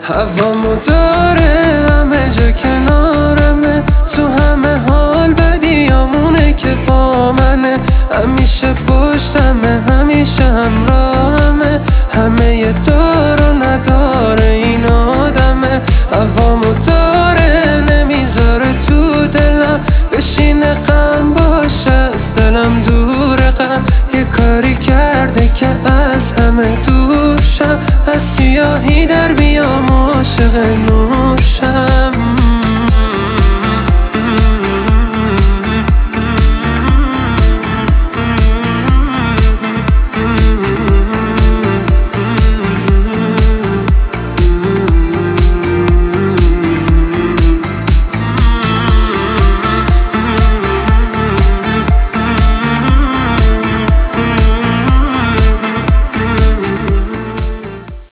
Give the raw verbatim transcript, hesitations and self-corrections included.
هوامو داره همه جا کنارمه، تو همه حال بدیامونه که با منه، همیشه پشتمه همیشه همراهمه، همه یه دار و نداره این آدمه. هوامو داره نمیذاره تو دلم بشینه غم باشه، از دلم دوره غم، یه کاری کرده که از همه دور شم، از سیاهی در بیام عاشق